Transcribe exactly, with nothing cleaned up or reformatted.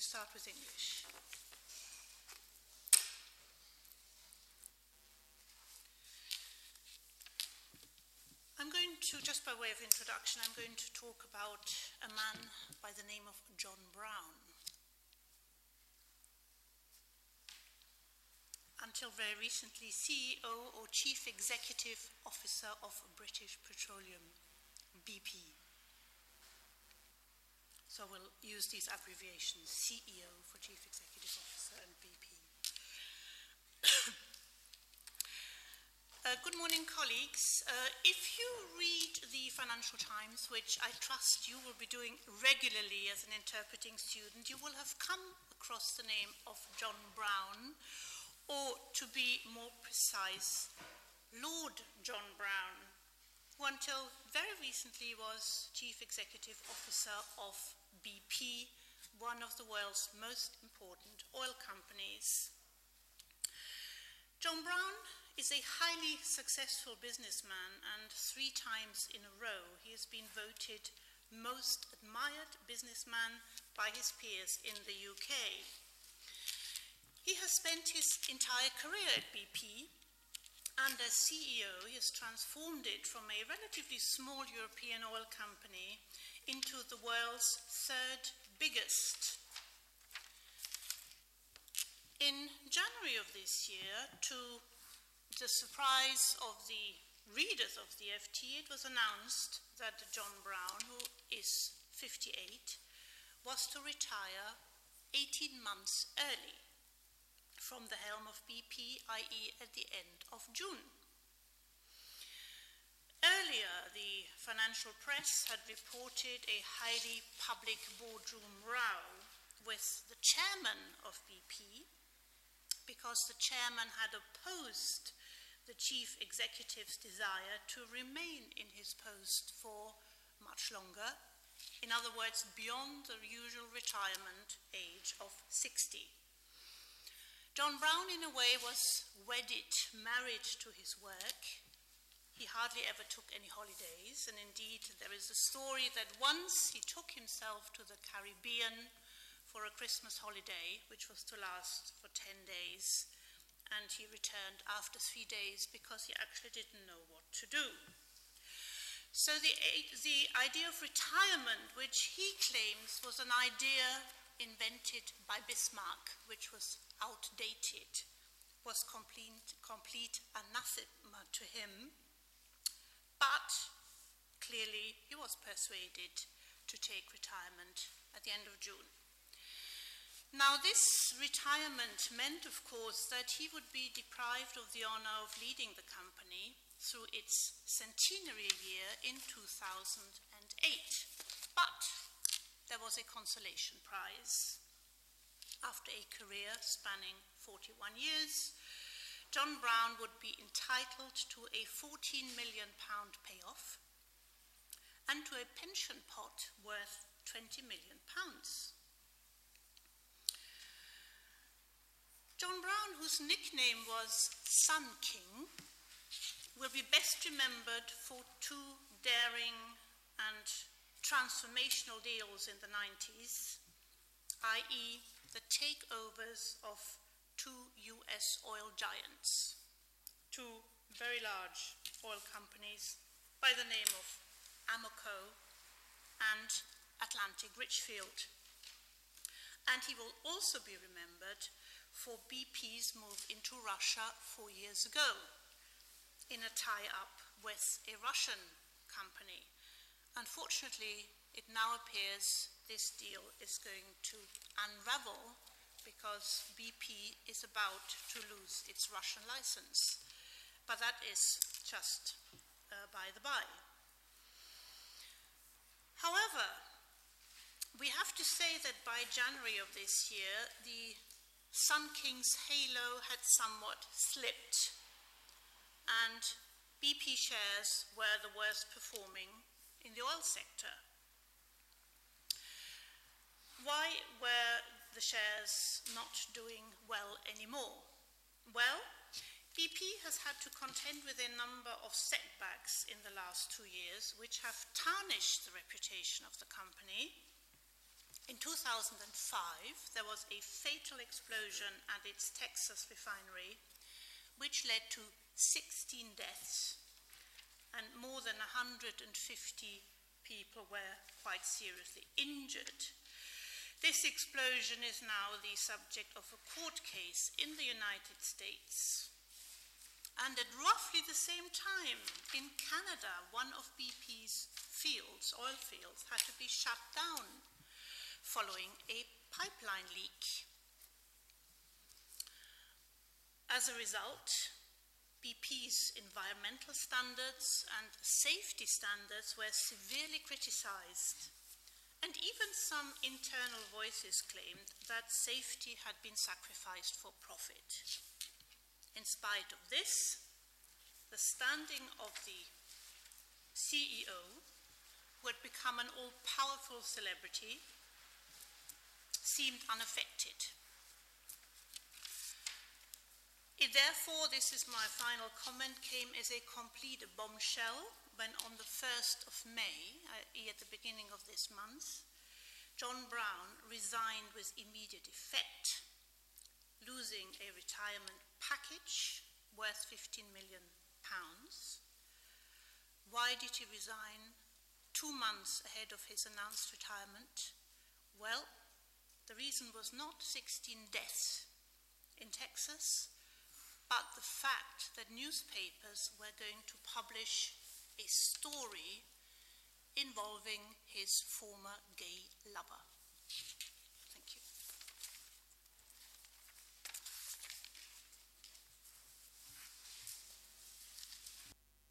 start with English. I'm going to, just by way of introduction, I'm going to talk about a man by the name of John Brown. Until very recently, C E O or Chief Executive Officer of British Petroleum, B P. So we'll use these abbreviations, C E O for Chief Executive Officer and B P. uh, good morning, colleagues. Uh, if you read the Financial Times, which I trust you will be doing regularly as an interpreting student, you will have come across the name of John Brown, or to be more precise, Lord John Brown, who until very recently was Chief Executive Officer of B P, one of the world's most important oil companies. John Brown is a highly successful businessman, and three times in a row he has been voted most admired businessman by his peers in the U K. He has spent his entire career at B P, and as C E O, he has transformed it from a relatively small European oil company into the world's third biggest. In January of this year, to the surprise of the readers of the F T, it was announced that John Brown, who is fifty-eight, was to retire eighteen months early from the helm of B P, that is at the end of June. Earlier, the financial press had reported a highly public boardroom row with the chairman of B P, because the chairman had opposed the chief executive's desire to remain in his post for much longer, in other words, beyond the usual retirement age of sixty. John Brown, in a way, was wedded, married to his work. He hardly ever took any holidays, and indeed there is a story that once he took himself to the Caribbean for a Christmas holiday, which was to last for ten days, and he returned after three days because he actually didn't know what to do. So the, the idea of retirement, which he claims was an idea invented by Bismarck, which was outdated, was complete, complete anathema to him, but clearly he was persuaded to take retirement at the end of June. Now, this retirement meant, of course, that he would be deprived of the honor of leading the company through its centenary year in two thousand eight. But there was a consolation prize. After a career spanning forty-one years, John Brown would be entitled to a fourteen million pound payoff and to a pension pot worth twenty million pounds. John Brown, whose nickname was Sun King, will be best remembered for two daring and transformational deals in the nineties, that is the takeovers of two U S oil giants, two very large oil companies by the name of Amoco and Atlantic Richfield. And he will also be remembered for B P's move into Russia four years ago in a tie-up with a Russian company. Unfortunately, it now appears this deal is going to unravel because B P is about to lose its Russian license. But that is just uh, by the by. However, we have to say that by January of this year, the Sun King's halo had somewhat slipped, and B P shares were the worst performing in the oil sector. Why were the shares not doing well anymore? Well, B P has had to contend with a number of setbacks in the last two years, which have tarnished the reputation of the company. In two thousand five, there was a fatal explosion at its Texas refinery, which led to sixteen deaths, and more than one hundred fifty people were quite seriously injured. This explosion is now the subject of a court case in the United States. And at roughly the same time, in Canada, one of B P's fields, oil fields, had to be shut down following a pipeline leak. As a result, B P's environmental standards and safety standards were severely criticized, and even some internal voices claimed that safety had been sacrificed for profit. In spite of this, the standing of the C E O, who had become an all-powerful celebrity, seemed unaffected. It therefore, this is my final comment, came as a complete bombshell when on the first of May, that is at the beginning of this month, John Browne resigned with immediate effect, losing a retirement package worth fifteen million pounds. Why did he resign two months ahead of his announced retirement? Well, the reason was not sixteen deaths in Texas, but the fact that newspapers were going to publish a story involving his former gay lover.